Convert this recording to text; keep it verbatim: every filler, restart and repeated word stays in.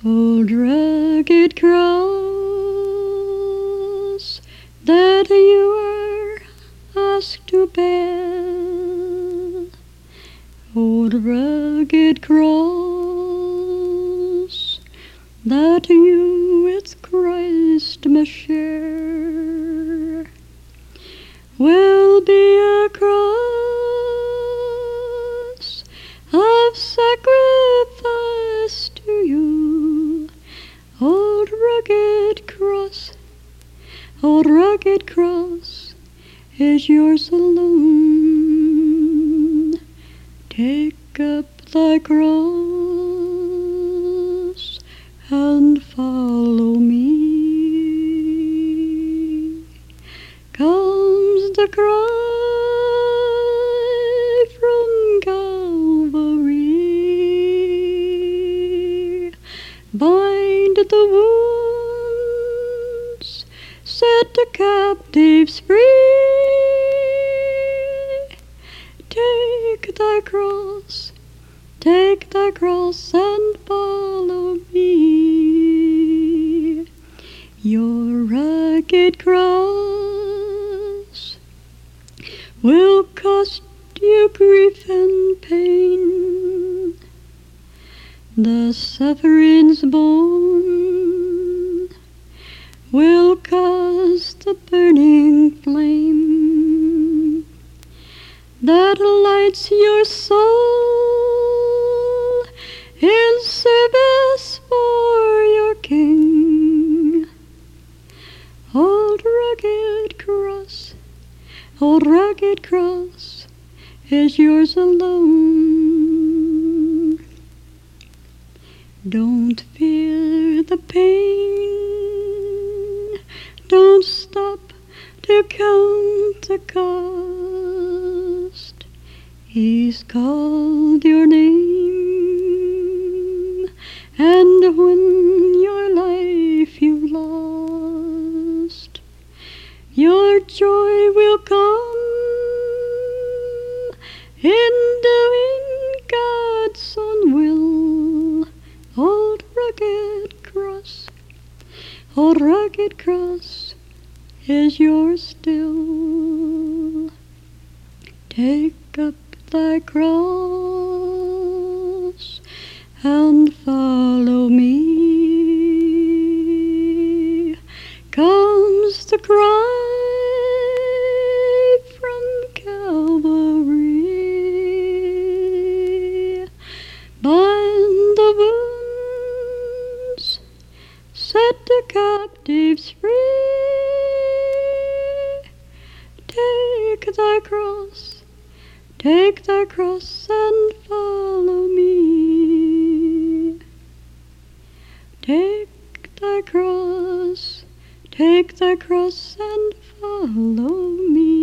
Old rugged cross that you were asked to bear, old rugged cross that you with Christ must share, will be a cross of sacrifice to you. Old rugged cross, old rugged cross is yours alone. Take up thy cross and follow me. Comes the cry from Calvary, bind the wounds, set the captives free. Take thy cross, take thy cross and follow me. Your rugged cross will cost you grief and pain. The suffering's bone will cause the burning flame that lights your soul in service for your King. Old rugged cross, old rugged cross is yours alone. Don't fear the pain, don't stop to count the cost. He's called your name, and when your life you've lost, your joy will come in doing God's own will. Old rugged cross, old rugged cross is yours still. Take up thy cross and follow me. Comes the cry from Calvary, bind the wounds, set the captives free. Take thy cross, take thy cross and follow me. Take thy cross, take thy cross and follow me.